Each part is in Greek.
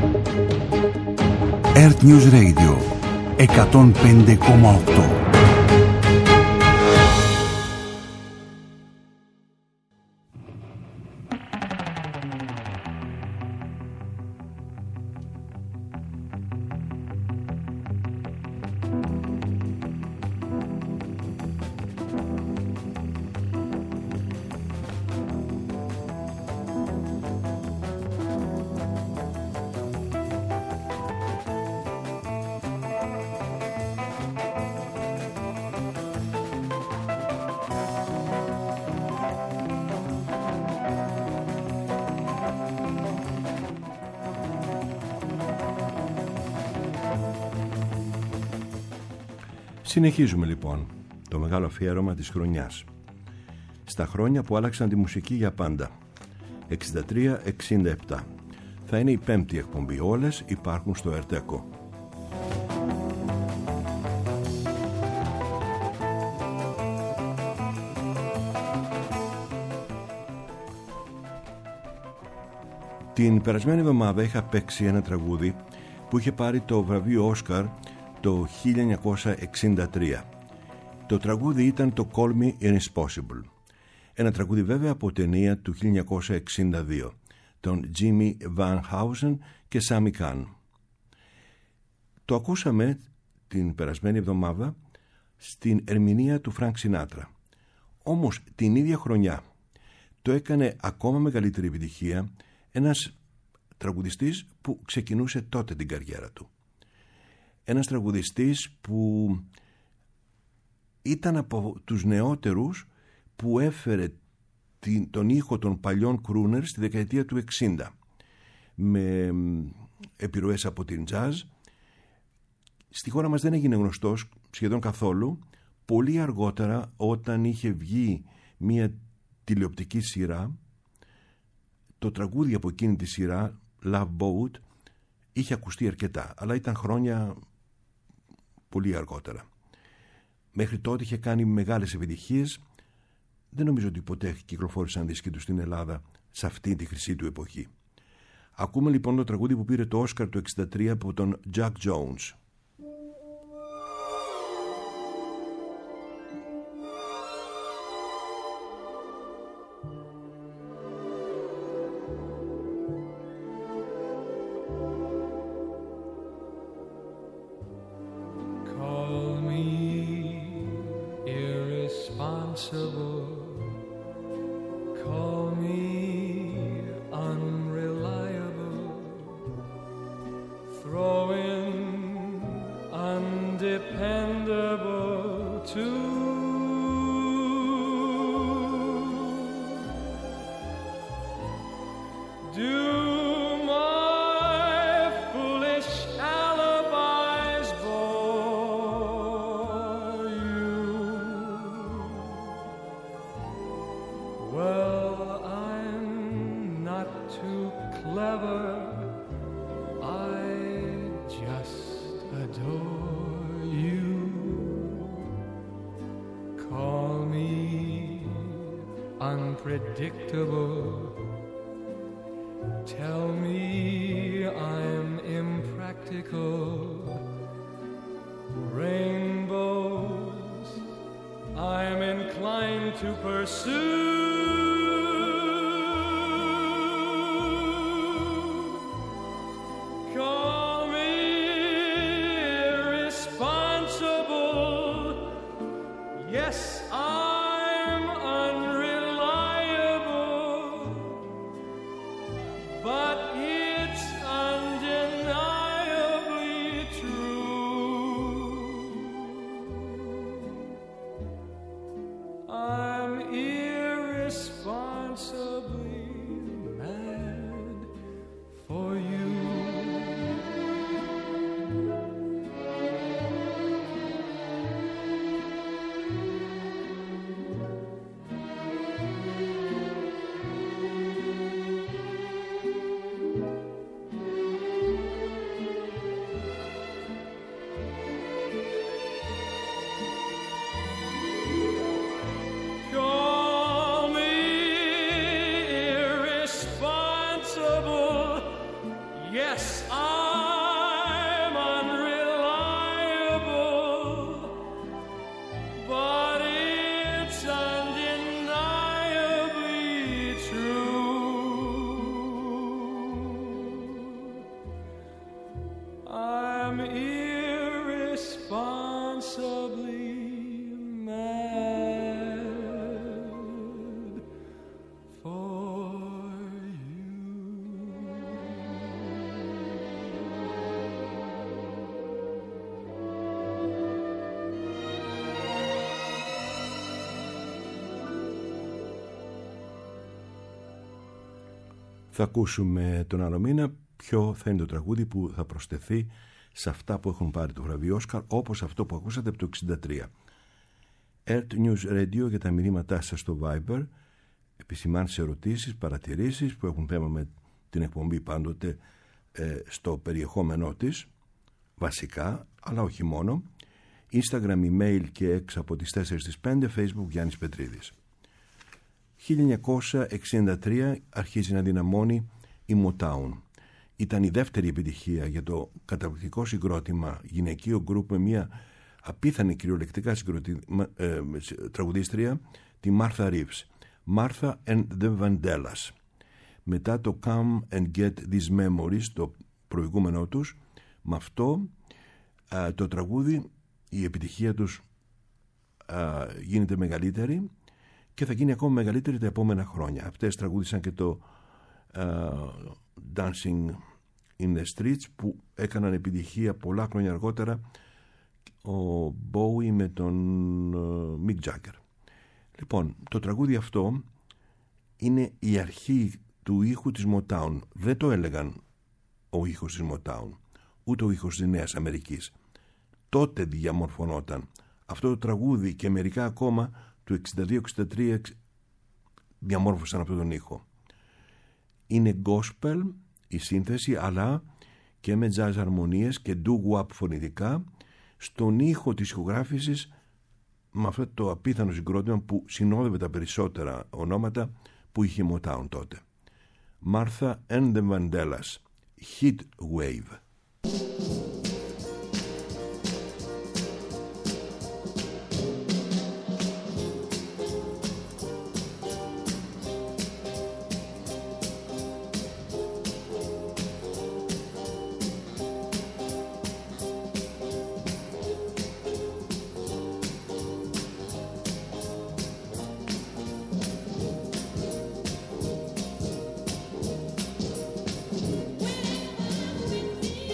Earth News Radio 105,8. Συνεχίζουμε λοιπόν το μεγάλο αφιέρωμα της χρονιάς στα χρόνια που άλλαξαν τη μουσική για πάντα. 63-67 θα είναι η πέμπτη εκπομπή. Όλες υπάρχουν στο Ερτέκο. Την περασμένη εβδομάδα είχα παίξει ένα τραγούδι που είχε πάρει το βραβείο Όσκαρ το 1963. Το τραγούδι ήταν το Call Me Irresponsible. Ένα τραγούδι βέβαια από ταινία του 1962 των Jimmy Van Heusen και Sammy Cahn. Το ακούσαμε την περασμένη εβδομάδα στην ερμηνεία του Frank Sinatra. Όμως την ίδια χρονιά το έκανε ακόμα μεγαλύτερη επιτυχία ένας τραγουδιστής που ξεκινούσε τότε την καριέρα του. Ένας τραγουδιστής που ήταν από τους νεότερους που έφερε τον ήχο των παλιών crooners στη δεκαετία του 60 με επιρροές από την jazz. Στη χώρα μας δεν έγινε γνωστός σχεδόν καθόλου. Πολύ αργότερα, όταν είχε βγει μια τηλεοπτική σειρά, το τραγούδι από εκείνη τη σειρά, Love Boat, είχε ακουστεί αρκετά, αλλά ήταν χρόνια πολύ αργότερα. Μέχρι τότε είχε κάνει μεγάλες επιτυχίες. Δεν νομίζω ότι ποτέ κυκλοφόρησαν δίσκοι του στην Ελλάδα σε αυτή τη χρυσή του εποχή. Ακούμε λοιπόν το τραγούδι που πήρε το Όσκαρ το 1963 από τον Jack Jones. Unpredictable. Tell me I'm impractical. Rainbows I'm inclined to pursue. Call me irresponsible. Yes, I'm unreliable, but it's undeniably true. I'm irresponsible. Yes, I'm unreliable, but it's undeniably true. I'm irresponsibly mad for you. Θα ακούσουμε τον άλλο μήνα ποιο θα είναι το τραγούδι που θα προσθεθεί σε αυτά που έχουν πάρει το βραβείο Όσκαρ, όπως αυτό που ακούσατε από το 1963. Earth News Radio για τα μηνύματά σας στο Viber, επισημάνσεις, ερωτήσεις, παρατηρήσεις που έχουν θέμα με την εκπομπή πάντοτε στο περιεχόμενό της, βασικά, αλλά όχι μόνο. Instagram, email και X από τις 4 στις 5, Facebook Γιάννης Πετρίδης. 1963 αρχίζει να δυναμώνει η Motown. Ήταν η δεύτερη επιτυχία για το καταπληκτικό συγκρότημα γυναικείο γκρουπ με μια απίθανη κυριολεκτικά τραγουδίστρια, τη Martha Reeves. Martha and the Vandellas. Μετά το Come and Get These Memories, το προηγούμενο τους, με αυτό το τραγούδι η επιτυχία τους γίνεται μεγαλύτερη και θα γίνει ακόμα μεγαλύτερη τα επόμενα χρόνια. Αυτές τραγούδισαν και το Dancing in the Streets που έκαναν επιτυχία πολλά χρόνια αργότερα ο Bowie με τον Mick Jagger. Λοιπόν, το τραγούδι αυτό είναι η αρχή του ήχου της Motown. Δεν το έλεγαν ο ήχος της Motown, ούτε ο ήχος της Νέας Αμερικής. Τότε διαμορφωνόταν αυτό το τραγούδι και μερικά ακόμα του 62-63 διαμόρφωσαν αυτόν τον ήχο. Είναι gospel η σύνθεση, αλλά και με jazz αρμονίες και doo-wop φωνητικά στον ήχο της ηχογράφησης, με αυτό το απίθανο συγκρότημα που συνόδευε τα περισσότερα ονόματα που είχε Motown τότε. Martha and the Vandellas, Heat Wave. Whenever we feel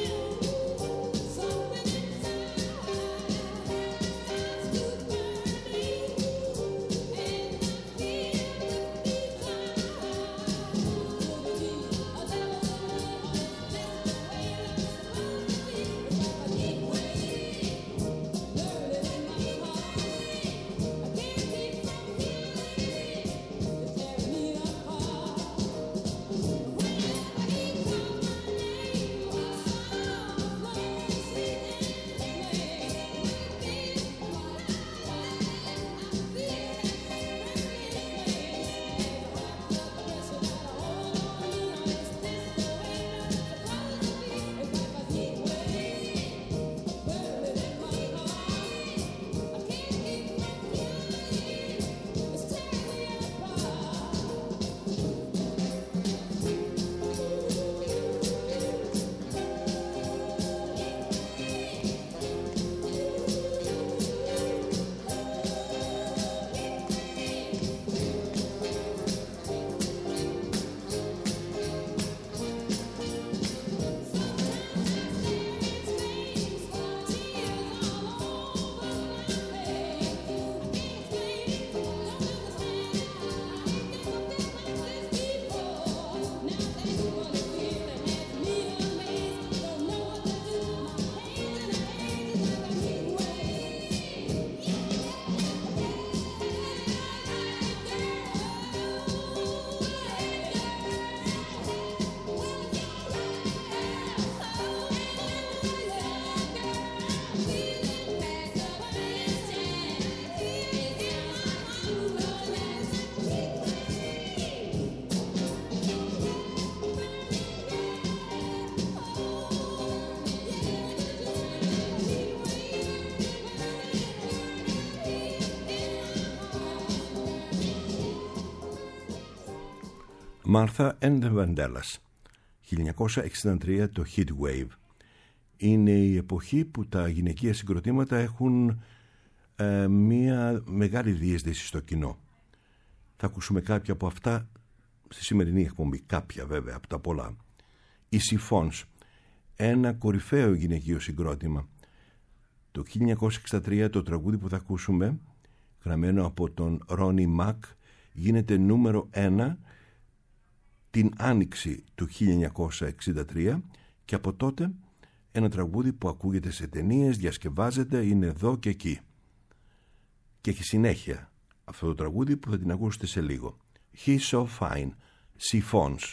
Martha and the Vandellas, 1963, το Heat Wave. Είναι η εποχή που τα γυναικεία συγκροτήματα έχουν μία μεγάλη διείσδυση στο κοινό. Θα ακούσουμε κάποια από αυτά στη σημερινή εκπομπή, κάποια βέβαια από τα πολλά. Οι Chiffons, ένα κορυφαίο γυναικείο συγκρότημα. Το 1963 το τραγούδι που θα ακούσουμε, γραμμένο από τον Ρόνι Μακ, γίνεται νούμερο 1 την άνοιξη του 1963 και από τότε ένα τραγούδι που ακούγεται σε ταινίες, διασκευάζεται, είναι εδώ και εκεί. Και έχει συνέχεια αυτό το τραγούδι που θα την ακούσετε σε λίγο. He's so fine, Chiffons.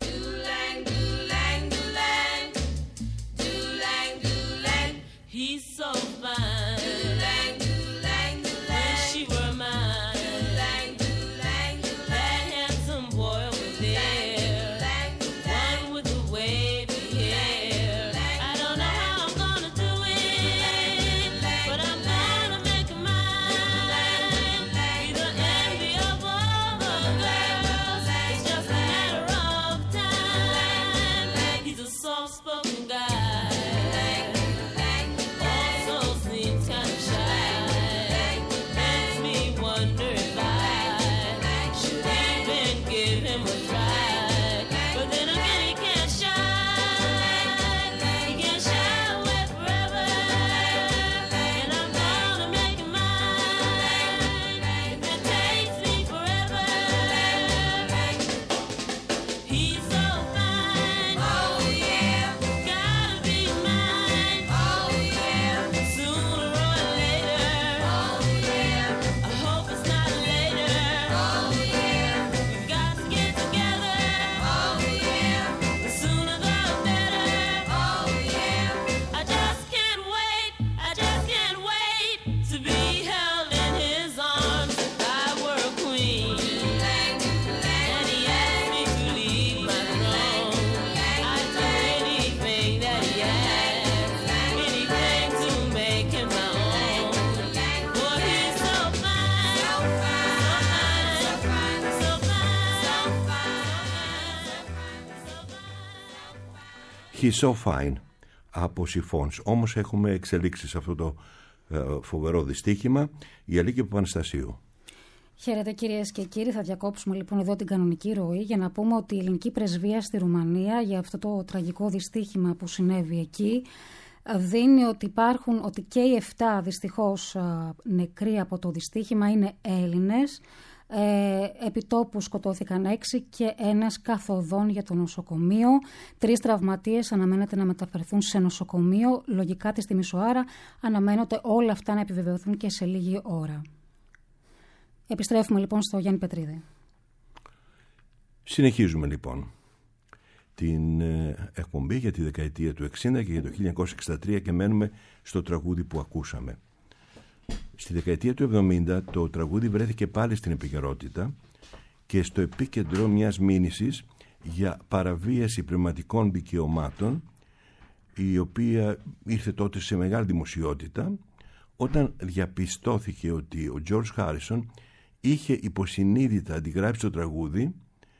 He's so fine από Chiffons. Όμως έχουμε εξελίξει σε αυτό το φοβερό δυστύχημα. Η Αλίκη Παπαναστασίου. Χαίρετε κυρίες και κύριοι, θα διακόψουμε λοιπόν εδώ την κανονική ροή για να πούμε ότι η ελληνική πρεσβεία στη Ρουμανία για αυτό το τραγικό δυστύχημα που συνέβη εκεί δίνει ότι και οι 7 δυστυχώς νεκροί από το δυστύχημα είναι Έλληνες. Επιτόπου σκοτώθηκαν 6 και ένας καθοδόν για το νοσοκομείο. 3 τραυματίες αναμένεται να μεταφερθούν σε νοσοκομείο. Λογικά τη Μισοάρα αναμένονται όλα αυτά να επιβεβαιωθούν και σε λίγη ώρα. Επιστρέφουμε λοιπόν στο Γιάννη Πετρίδη. Συνεχίζουμε λοιπόν την εκπομπή για τη δεκαετία του 60 και για το 1963 και μένουμε στο τραγούδι που ακούσαμε. Στη δεκαετία του 70 το τραγούδι βρέθηκε πάλι στην επικαιρότητα και στο επίκεντρο μιας μήνυσης για παραβίαση πνευματικών δικαιωμάτων, η οποία ήρθε τότε σε μεγάλη δημοσιότητα όταν διαπιστώθηκε ότι ο George Harrison είχε υποσυνείδητα αντιγράψει το τραγούδι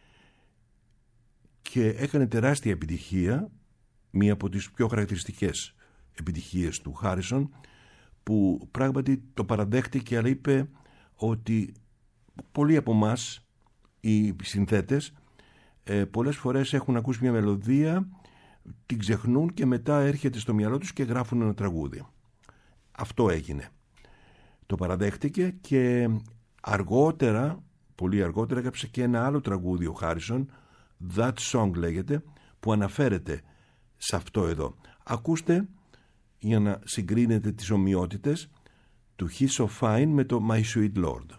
και έκανε τεράστια επιτυχία, μία από τις πιο χαρακτηριστικές επιτυχίες του Harrison, που πράγματι το παραδέχτηκε, αλλά είπε ότι πολλοί από εμάς οι συνθέτες πολλές φορές έχουν ακούσει μια μελωδία, την ξεχνούν και μετά έρχεται στο μυαλό τους και γράφουν ένα τραγούδι. Αυτό έγινε. Το παραδέχτηκε και αργότερα, πολύ αργότερα, έγραψε και ένα άλλο τραγούδι ο Χάρισον, That Song λέγεται, που αναφέρεται σε αυτό εδώ. Ακούστε για να συγκρίνετε τις ομοιότητες του He's so fine με το My Sweet Lord.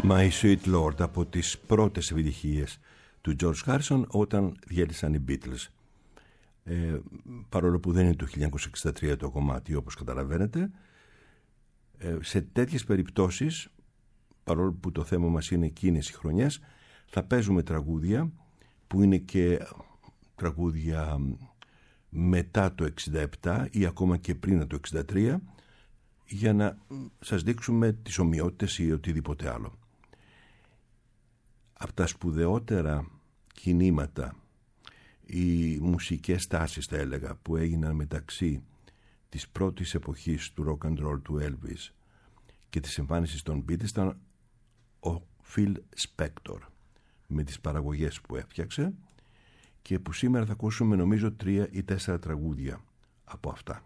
My Sweet Lord, από τις πρώτες επιτυχίες του George Harrison όταν διέλυσαν οι Beatles. Παρόλο που δεν είναι το 1963 το κομμάτι, όπως καταλαβαίνετε, σε τέτοιες περιπτώσεις, παρόλο που το θέμα μας είναι εκείνες οι χρονιές, θα παίζουμε τραγούδια που είναι και τραγούδια μετά το 67 ή ακόμα και πριν το 63, για να σας δείξουμε τις ομοιότητες ή οτιδήποτε άλλο. Από τα σπουδαιότερα κινήματα, οι μουσικές τάσεις θα έλεγα που έγιναν μεταξύ της πρώτης εποχής του rock and roll του Elvis και της εμφάνισης των Beatles ήταν ο Phil Spector με τις παραγωγές που έφτιαξε και που σήμερα θα ακούσουμε νομίζω 3 ή 4 τραγούδια από αυτά.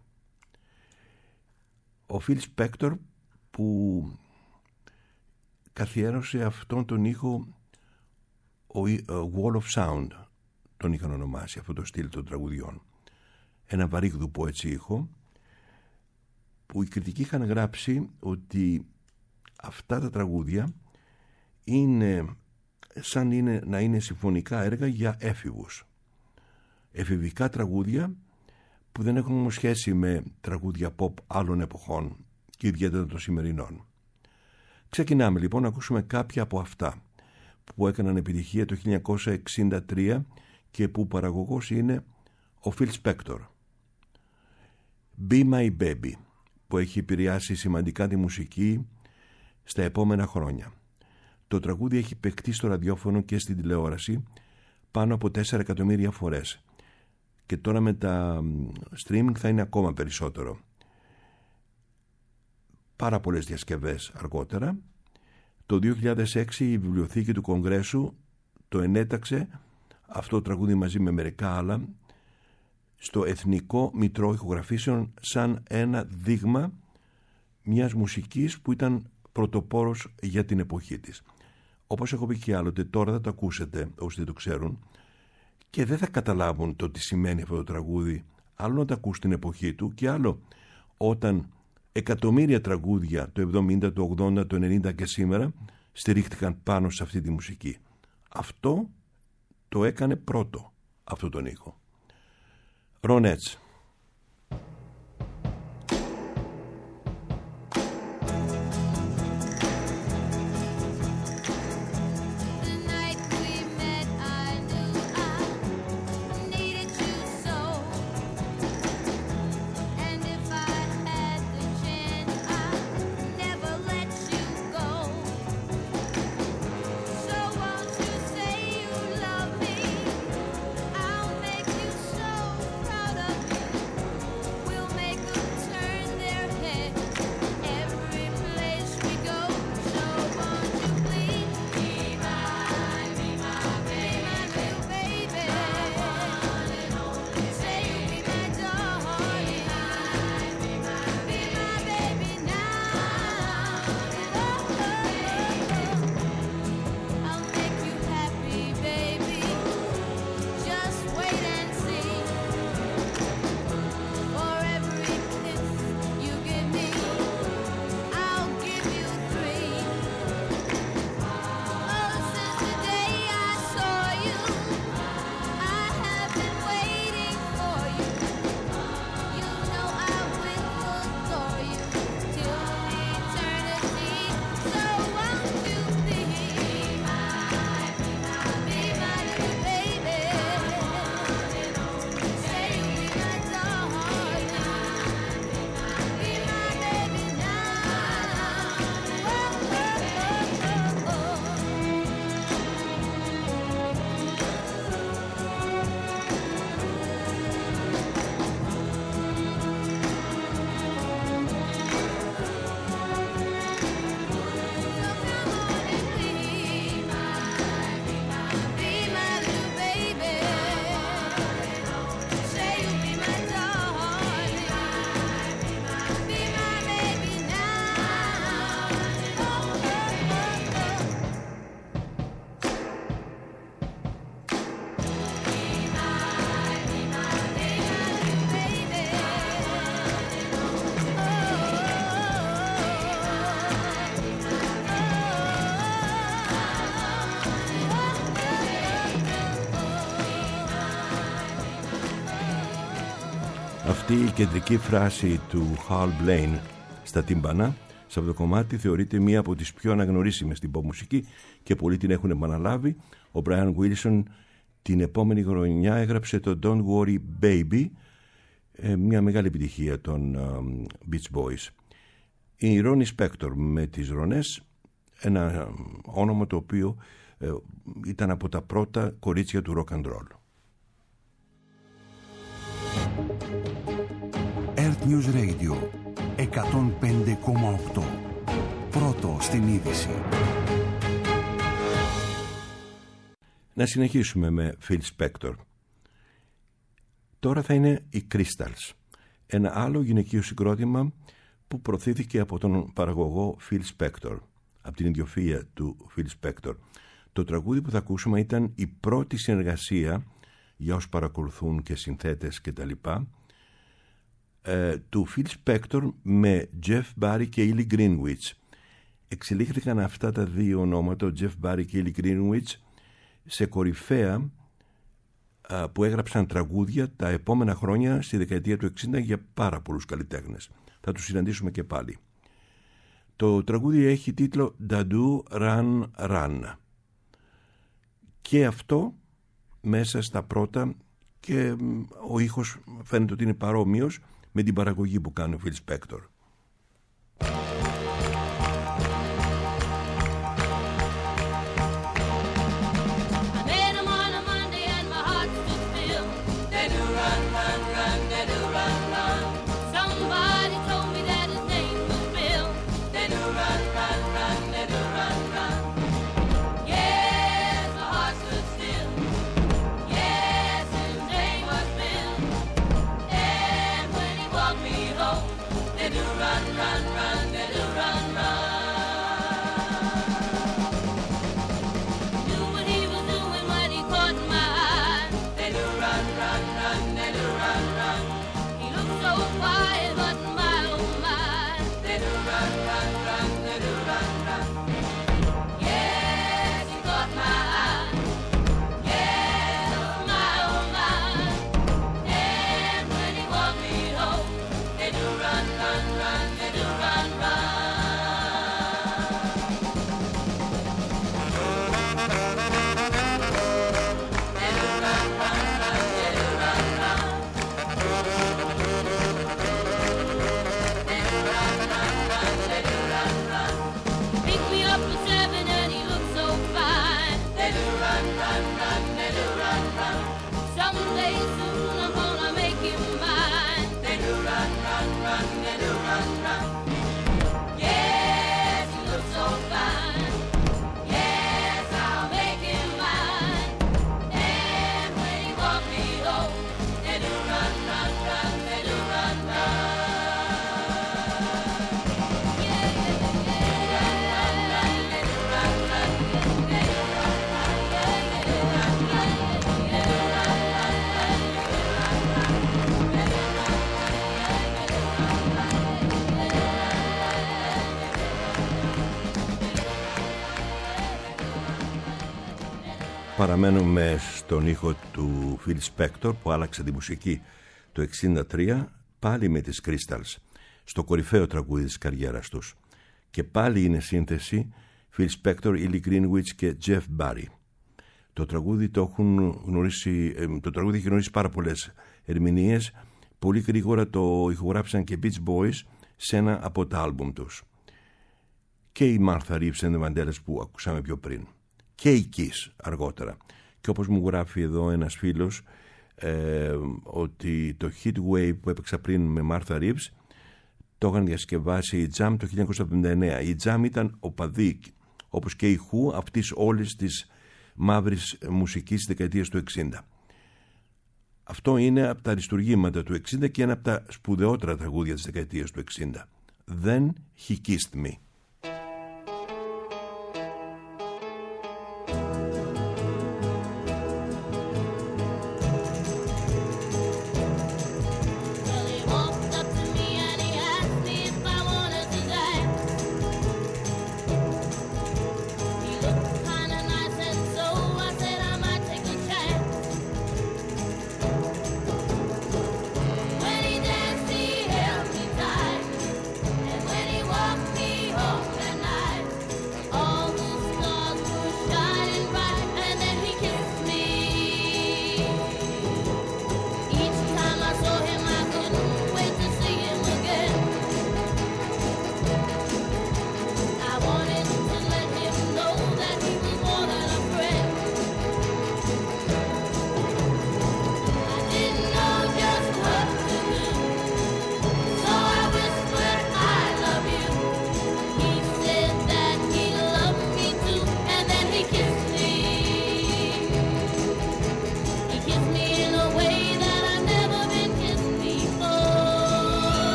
Ο Phil Spector που καθιέρωσε αυτόν τον ήχο, ο Wall of Sound τον είχαν ονομάσει, αυτό το στυλ των τραγουδιών, ένα βαρύγδουπο έτσι ήχο, που οι κριτικοί είχαν γράψει ότι αυτά τα τραγούδια είναι σαν να είναι συμφωνικά έργα για έφηβους, εφηβικά τραγούδια που δεν έχουν όμως σχέση με τραγούδια pop άλλων εποχών και ιδιαίτερα των σημερινών. Ξεκινάμε λοιπόν να ακούσουμε κάποια από αυτά που έκαναν επιτυχία το 1963 και που παραγωγός είναι ο Phil Spector. Be My Baby, που έχει επηρεάσει σημαντικά τη μουσική στα επόμενα χρόνια. Το τραγούδι έχει παιχτεί στο ραδιόφωνο και στην τηλεόραση πάνω από 4 εκατομμύρια φορές και τώρα με τα streaming θα είναι ακόμα περισσότερο. Πάρα πολλές διασκευές αργότερα. Το 2006 η Βιβλιοθήκη του Κογκρέσου το ενέταξε αυτό το τραγούδι μαζί με μερικά άλλα στο Εθνικό Μητρό Ηχογραφήσεων σαν ένα δείγμα μιας μουσικής που ήταν πρωτοπόρος για την εποχή της. Όπως έχω πει και άλλοτε, τώρα θα το ακούσετε όσοι δεν το ξέρουν και δεν θα καταλάβουν το τι σημαίνει αυτό το τραγούδι, άλλο να το ακούς την εποχή του και άλλο όταν εκατομμύρια τραγούδια το 70, το 80, το 90 και σήμερα στηρίχτηκαν πάνω σε αυτή τη μουσική. Αυτό το έκανε πρώτο, αυτό τον ήχο. Ronettes. I'll make you so proud of me. Αυτή η κεντρική φράση του Hal Blaine στα τύμπανα σε αυτό το κομμάτι θεωρείται μία από τις πιο αναγνωρίσιμες στην pop μουσική και πολλοί την έχουν επαναλάβει. Ο Brian Wilson την επόμενη χρονιά έγραψε το Don't Worry Baby, μια μεγάλη επιτυχία των Beach Boys. Η Ronnie Spector με τις Ronές, ένα όνομα το οποίο ήταν από τα πρώτα κορίτσια του rock and roll. Earth News Radio 105,8. Πρώτο στην είδηση. Να συνεχίσουμε με Phil Spector. Τώρα θα είναι οι Crystals, ένα άλλο γυναικείο συγκρότημα που προωθήθηκε από τον παραγωγό Phil Spector, από την ιδιοφυΐα του Phil Spector. Το τραγούδι που θα ακούσουμε ήταν η πρώτη συνεργασία, για όσους παρακολουθούν και συνθέτες και τα λοιπά, του Phil Spector με Jeff Barry και Ellie Greenwich. Εξελίχθηκαν αυτά τα δύο ονόματα, ο Jeff Barry και Ellie Greenwich, σε κορυφαία που έγραψαν τραγούδια τα επόμενα χρόνια στη δεκαετία του 60 για πάρα πολλούς καλλιτέχνες. Θα τους συναντήσουμε και πάλι. Το τραγούδι έχει τίτλο Dadu Run Run και αυτό μέσα στα πρώτα, και ο ήχος φαίνεται ότι είναι παρόμοιος με την παραγωγή που κάνει ο Phil Spector. Παραμένουμε στον ήχο του Phil Spector που άλλαξε τη μουσική το 1963, πάλι με τις Crystals, στο κορυφαίο τραγούδι της καριέρας τους. Και πάλι είναι σύνθεση Phil Spector, Ellie Greenwich και Jeff Barry. Το τραγούδι έχει γνωρίσει πάρα πολλές ερμηνείες. Πολύ γρήγορα το ηχογράψαν και Beach Boys σε ένα από τα άλμπουμ τους. Και η Martha Reeves and the Vandellas που ακούσαμε πιο πριν. Και η Kiss αργότερα. Και όπως μου γράφει εδώ ένας φίλος, ότι το Heat Wave που έπαιξα πριν με Martha Reeves το είχαν διασκευάσει η Jam το 1979. Η Jam ήταν οπαδή, όπως και η Who, αυτής όλης της μαύρης μουσικής της δεκαετίας του 60. Αυτό είναι από τα αριστουργήματα του 60 και ένα από τα σπουδαιότερα τραγούδια της δεκαετίας του 60. Then He Kissed Me. When he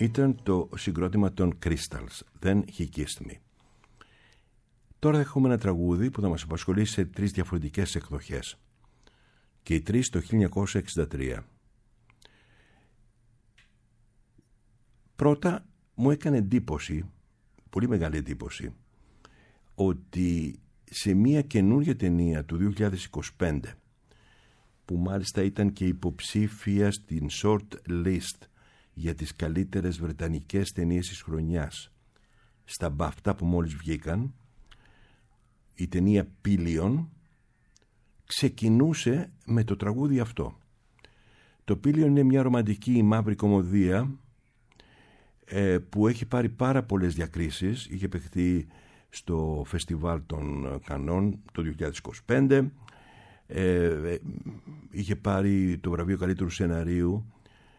Ήταν το συγκρότημα των Crystals, Then He Kissed Me. Τώρα έχουμε ένα τραγούδι που θα μας απασχολήσει σε 3 διαφορετικές εκδοχές. Και οι 3 το 1963. Πρώτα μου έκανε εντύπωση, πολύ μεγάλη εντύπωση, ότι σε μια καινούργια ταινία του 2025, που μάλιστα ήταν και υποψήφια στην short list για τις καλύτερες βρετανικές ταινίες της χρονιάς στα BAFTA που μόλις βγήκαν, η ταινία Pillion ξεκινούσε με το τραγούδι αυτό. Το Pillion είναι μια ρομαντική μαύρη κομμωδία που έχει πάρει πάρα πολλές διακρίσεις. Είχε παιχτεί στο φεστιβάλ των Κανών το 2025, είχε πάρει το βραβείο καλύτερου σεναρίου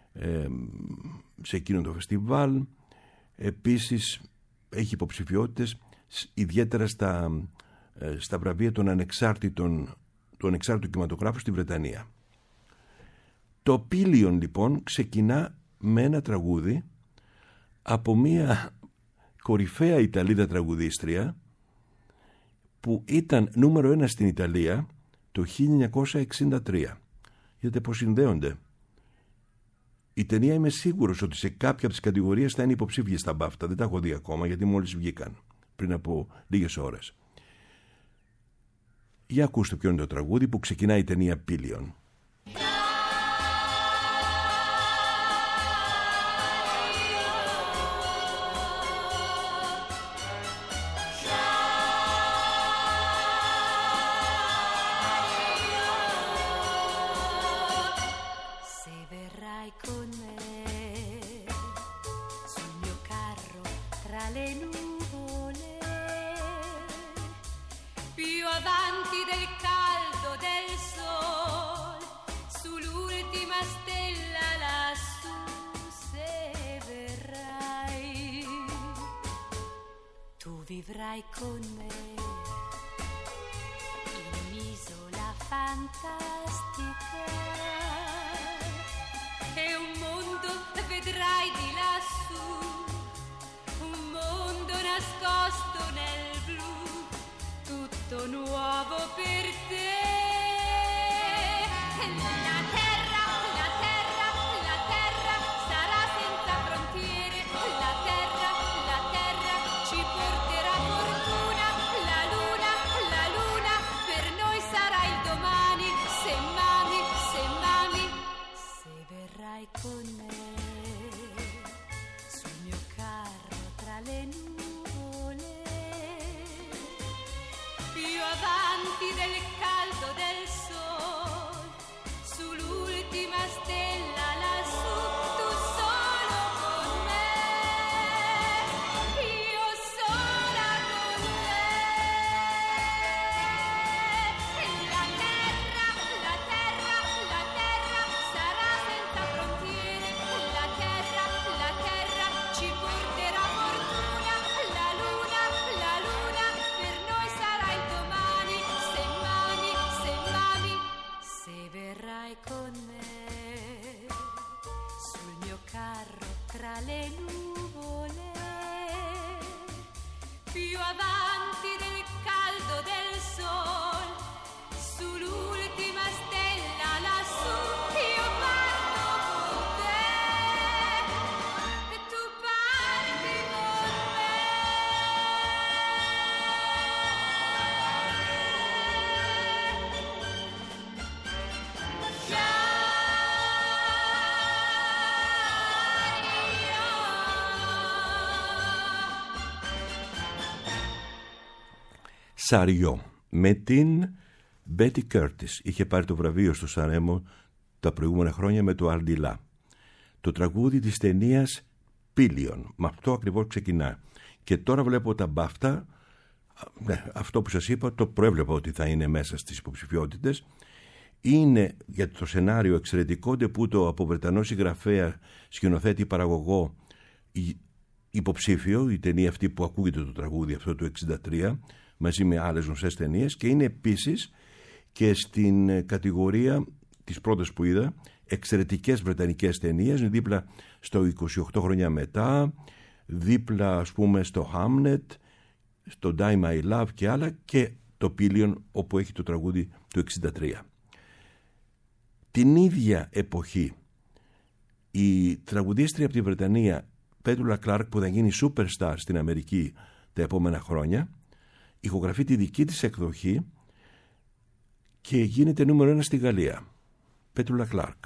σε εκείνο το φεστιβάλ. Επίσης έχει υποψηφιότητες ιδιαίτερα στα βραβεία του ανεξάρτητου κινηματογράφου στη Βρετανία. Το Pillion λοιπόν ξεκινά με ένα τραγούδι από μια κορυφαία Ιταλίδα τραγουδίστρια που ήταν νούμερο 1 στην Ιταλία το 1963. Είδατε πως συνδέονται. Η ταινία είμαι σίγουρος ότι σε κάποια από τις κατηγορίες θα είναι υποψήφιες στα BAFTA. Δεν τα έχω δει ακόμα γιατί μόλις βγήκαν πριν από λίγες ώρες. Για ακούστε ποιο είναι το τραγούδι που ξεκινάει η ταινία Pillion. Vivrai con me in un'isola fantastica e un mondo vedrai di lassù, un mondo nascosto nel blu, tutto nuovo per te. Con me sul mio carro tra le nuvole, più avanti del caldo del sole, sull'ultima stella lassù, tu solo con me, io sola con te. La terra sarà senza frontiere, la terra ci porterà fortuna, la luna per noi sarà il domani, se m'ami, se verrai con me sul mio carro tra le nuvole, più avanti del caldo del sol, sull'ultima stella lassù, io parto con te e tu parti con me. Σαριό με την Μπέτι Κέρτις. Είχε πάρει το βραβείο στο Σαρέμο τα προηγούμενα χρόνια με το Αρντιλά. Το τραγούδι της ταινίας Pillion. Με αυτό ακριβώς ξεκινά. Και τώρα βλέπω τα BAFTA. Αυτό που σας είπα το προέβλεπα ότι θα είναι μέσα στις υποψηφιότητες. Είναι για το σενάριο εξαιρετικό, ντεπούτο από Βρετανό συγγραφέα, σκηνοθέτη, παραγωγό, υποψήφιο, η ταινία αυτή που ακούγεται το τραγούδι αυτό του 1963, μαζί με άλλες γνωστές ταινίες, και είναι επίσης και στην κατηγορία της πρώτης που είδα εξαιρετικές βρετανικές ταινίες. Είναι δίπλα στο 28 χρόνια μετά, δίπλα ας πούμε στο Hamnet, στο Die My Love και άλλα, και το Pillion, όπου έχει το τραγούδι του 63. Την ίδια εποχή η τραγουδίστρια από τη Βρετανία Πέτουλα Κλάρκ, που θα γίνει superstar στην Αμερική τα επόμενα χρόνια, ηχογραφεί τη δική της εκδοχή και γίνεται νούμερο 1 στη Γαλλία. Πέτουλα Κλάρκ.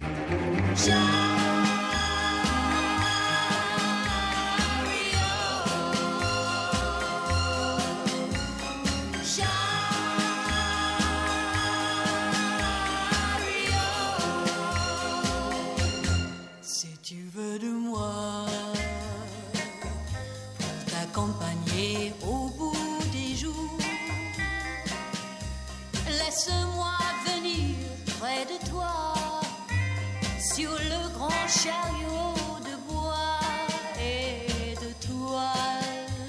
Laisse-moi venir près de toi sur le grand chariot de bois et de toile.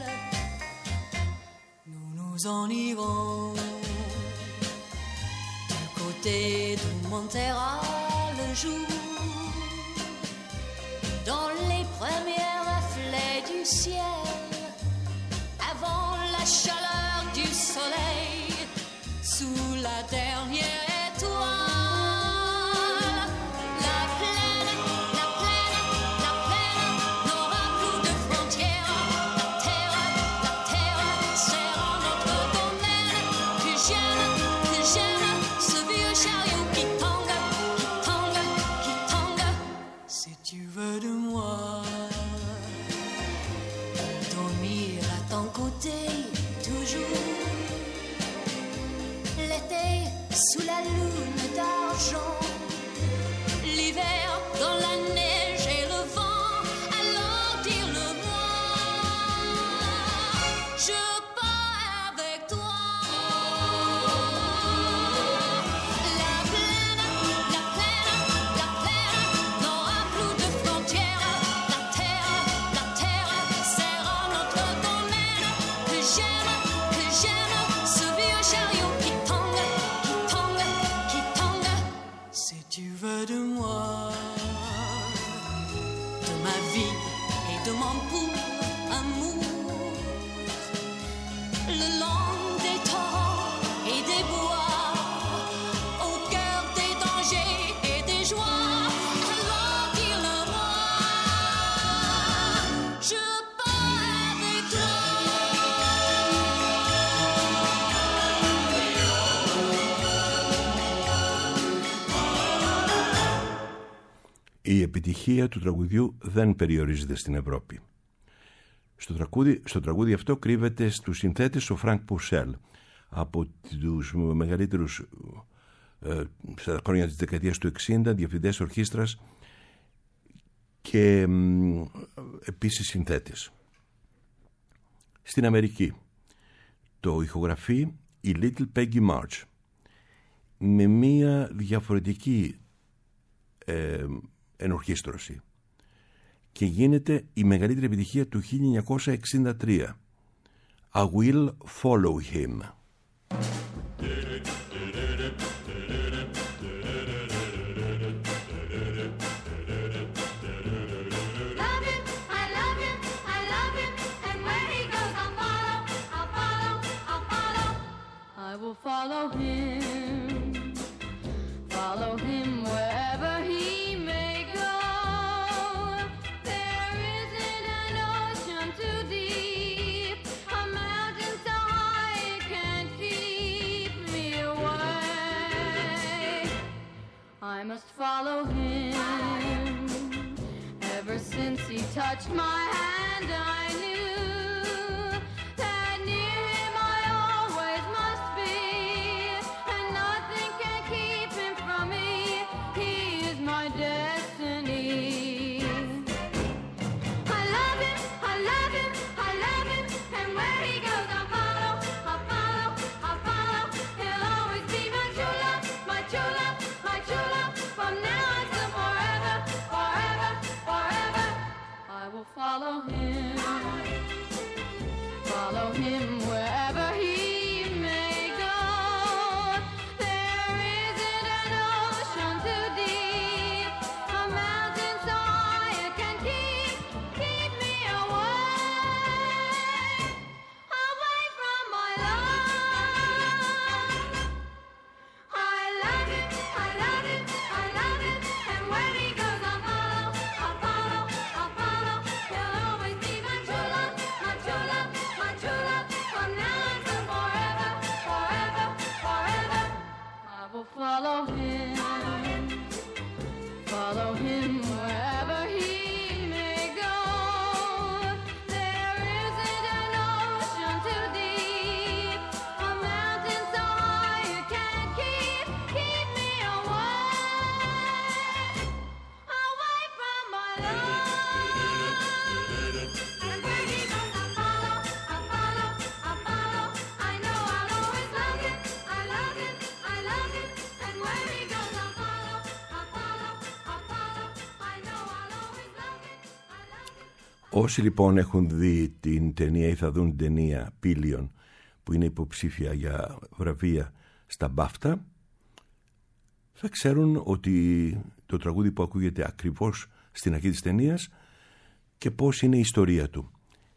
Nous nous en irons du côté d'où montera le jour, dans les premiers reflets du ciel, avant la chaleur du soleil. Sous la dernière étoile, la planète n'aura plus de frontières. La terre sera notre domaine. Que j'aime ce vieux chariot qui tangue. Si tu veux de moi, dormir à ton côté toujours. L'été sous la lune d'argent, l'hiver dans la neige et le vent, alors dis-le-moi, je pars avec toi. La planète n'aura plus de frontières. La terre sera notre domaine. Que j'aime ce vieux chariot qui si tu veux de moi, de ma vie et de mon pur amour, le long des torrents et des bois, au cœur des dangers et des joies, alors dis-le-moi, je pars avec toi. Η επιτυχία του τραγουδιού δεν περιορίζεται στην Ευρώπη. Στο τραγούδι αυτό κρύβεται στους συνθέτες ο Φρανκ Πουρσέλ, από τους μεγαλύτερους στα χρόνια της δεκαετίας του 60 διευθυντές ορχήστρας και επίσης συνθέτες. Στην Αμερική το ηχογραφεί η Little Peggy March με μία διαφορετική ενορχήστρωση και γίνεται η μεγαλύτερη επιτυχία του 1963. I Will Follow Him. Follow him wherever he may go. There isn't an ocean too deep, a mountain so high it can't keep me away. I must follow him. Ever since he touched my hand, I knew that near him I always must be, and nothing can keep him from me. He is my destiny. I love him, I love him, I love him, and where he goes I'll follow, I'll follow, I'll follow. He'll always be my true love, my true love, my true love. From now until forever, forever, forever, I will follow him. Όσοι λοιπόν έχουν δει την ταινία ή θα δουν την ταινία Pillion, που είναι υποψήφια για βραβεία στα BAFTA, θα ξέρουν ότι το τραγούδι που ακούγεται ακριβώς στην αρχή της ταινίας και πώς είναι η ιστορία του.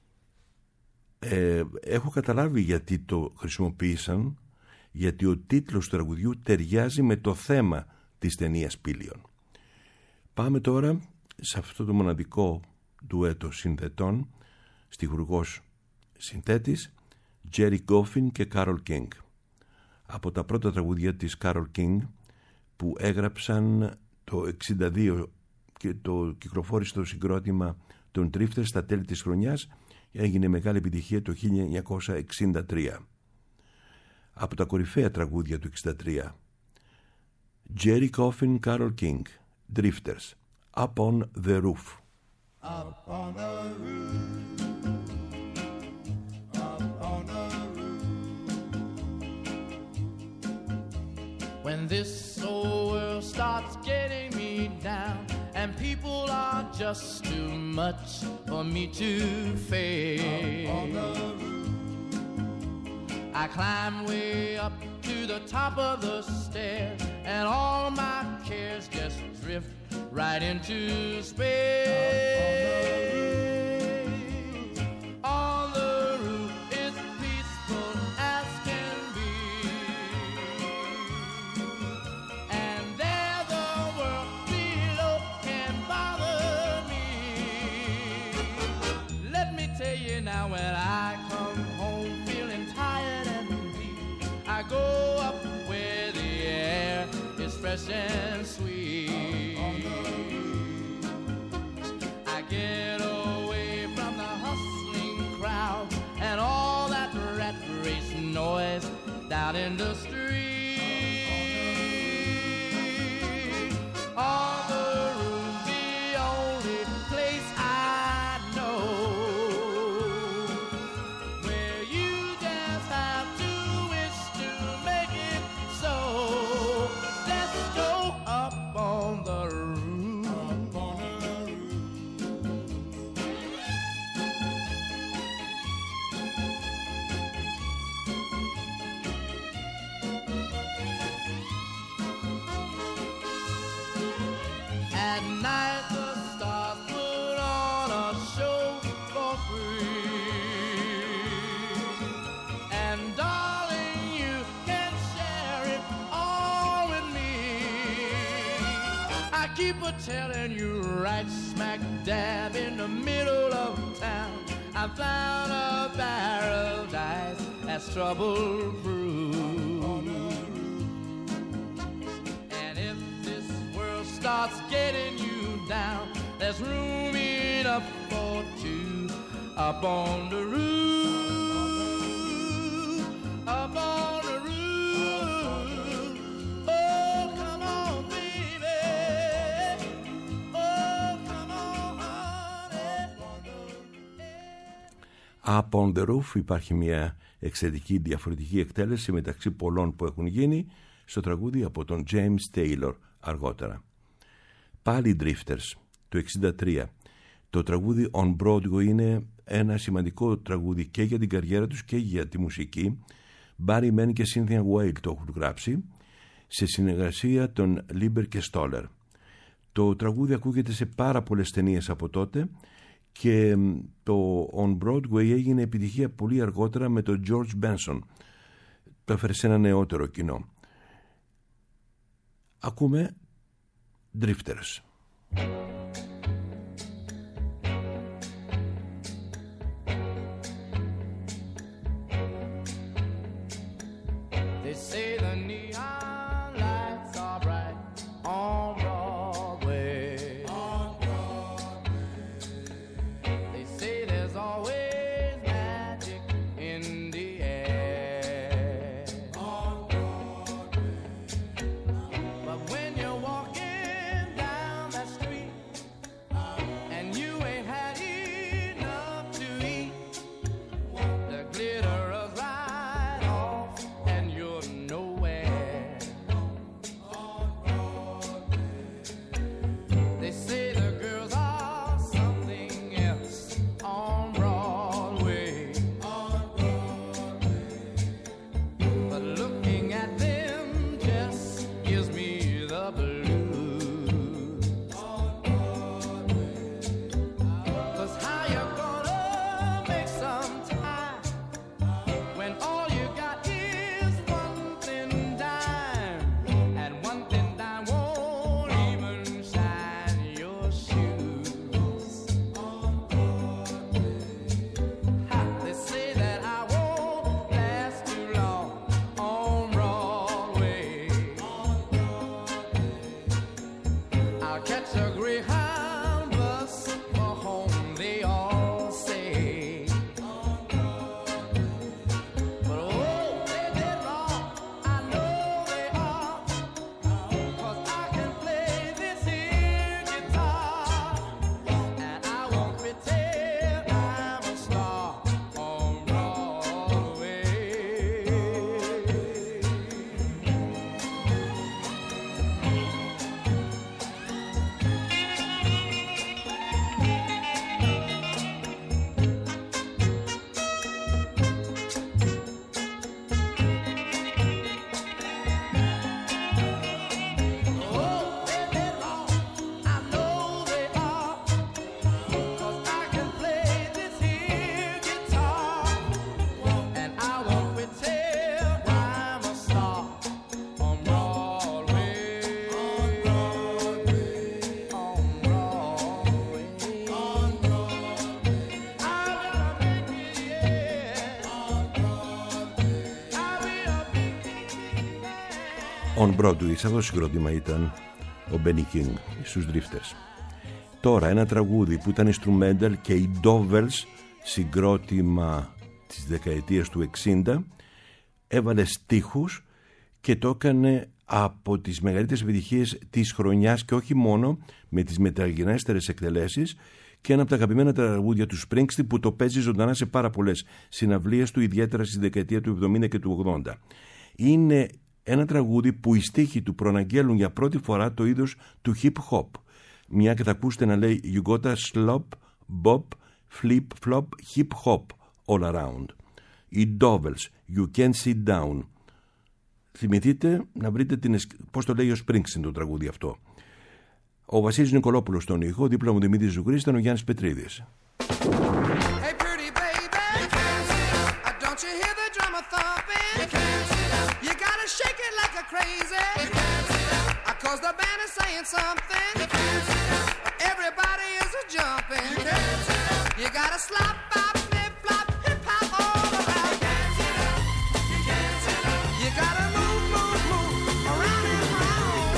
Έχω καταλάβει γιατί το χρησιμοποίησαν, γιατί ο τίτλος του τραγουδιού ταιριάζει με το θέμα της ταινίας Pillion. Πάμε τώρα σε αυτό το μοναδικό ντουέτο συνθετών, στιχουργός συνθέτης, Jerry Goffin και Carole King. Από τα πρώτα τραγουδιά της Carole King που έγραψαν το 1962 και το κυκλοφόρησε το συγκρότημα των Drifters στα τέλη της χρονιάς, έγινε μεγάλη επιτυχία το 1963. Από τα κορυφαία τραγούδια του 1963, Jerry Goffin, Carole King, Drifters, Up on the Roof. Up on the roof, up on the roof. When this old world starts getting me down and people are just too much for me to face, up on the roof. I climb way up to the top of the stairs and all my cares just drift right into space. On the roof is peaceful as can be, and there the world below can bother me. Let me tell you now, when I come home feeling tired and weak, I go up where the air is fresh and sweet. I get away from the hustling crowd and all that rat race noise down in the street. On the roof, the only place I know where you just have to wish to make it so. Let's go up on the roof. At night the stars put on a show for free, and darling, you can share it all with me. I keep a telling you, right smack dab in the middle of town, I found a paradise that's trouble-proof. And if this world starts getting you down, there's room enough for two up on the roof, up on the roof. Oh, come on, baby. Oh, come on, honey. Up on the Roof υπάρχει μια εξαιρετική διαφορετική εκτέλεση μεταξύ πολλών που έχουν γίνει στο τραγούδι από τον James Taylor αργότερα. Πάλι Drifters, το 1963. Το τραγούδι On Broadway είναι ένα σημαντικό τραγούδι και για την καριέρα τους και για τη μουσική. Barry Mann και Cynthia Weil το έχουν γράψει σε συνεργασία των Lieber και Stoller. Το τραγούδι ακούγεται σε πάρα πολλές ταινίες από τότε και το On Broadway έγινε επιτυχία πολύ αργότερα με τον George Benson. Το έφερε σε ένα νεότερο κοινό. Ακούμε Drifters. They say the neon lights are bright on Broadway. On Broadway. They say there's always magic in the air. On Broadway. But when you're walking down that street and you ain't had enough to eat, the glitter is right off and you're nowhere On Broadway, σε αυτό το συγκρότημα ήταν ο Benny King στους Drifters. Τώρα ένα τραγούδι που ήταν instrumental και οι Dovers, συγκρότημα της δεκαετίας του 60, έβαλε στίχους και το έκανε από τις μεγαλύτερες επιτυχίες της χρονιάς, και όχι μόνο, με τις μεταγενέστερες εκτελέσεις, και ένα από τα αγαπημένα τραγούδια του Springsteen που το παίζει ζωντανά σε πάρα πολλές συναυλίες του, ιδιαίτερα στη δεκαετία του 70 και του 80. Είναι ένα τραγούδι που οι στίχοι του προαναγγέλουν για πρώτη φορά το είδος του hip hop. Μια και θα ακούσετε να λέει You gotta slop, bop, flip, flop, hip hop all around. Οι Dovers, You can't sit down. Θυμηθείτε να βρείτε πώς το λέει ο Springsteen το τραγούδι αυτό. Ο Βασίλης Νικολόπουλος στον ήχο, δίπλα μου Δημήτρης Ζουγρής, ήταν ο Γιάννης Πετρίδης. Hey pretty baby, don't you hear the drummer thumping? You gotta shake it like a crazy, 'cause the band is saying something. Everybody is a jumping. You gotta slop, bop, flip, flop, hip hop all around. You gotta move, move, move around and round.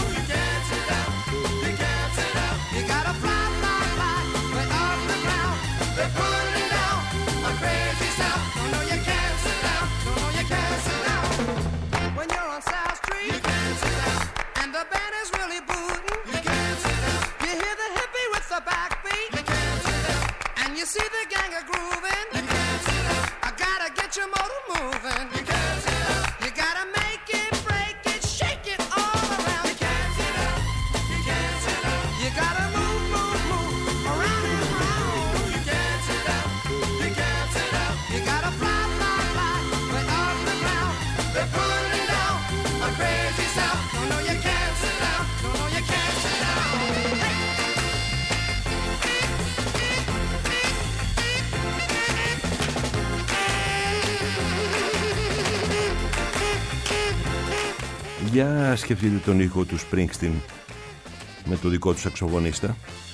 You gotta fly, fly, fly way off the ground. They're pulling down a crazy sound. No, no, you can't sit down. No, no, you can't sit down. When you're on South Street, you can't sit down. And the band is really booting. You can't sit down. You hear the hippie with the backbeat. You can't sit down. And you see the gang a grooving. You can't sit down. I gotta get your motor moving. You can't sit down. You gotta make it, break it, shake it all around. You can't sit down. You can't sit down. You gotta move, move, move around and round. You can't sit down. You can't sit down. You gotta fly, fly, fly way off the ground. They're pulling down a crazy sound. No, no, you can't sit down. No, no, you can't sit down. Hey. Για σκεφτείτε τον ήχο του Springsteen με το δικό του σαξοφωνίστα.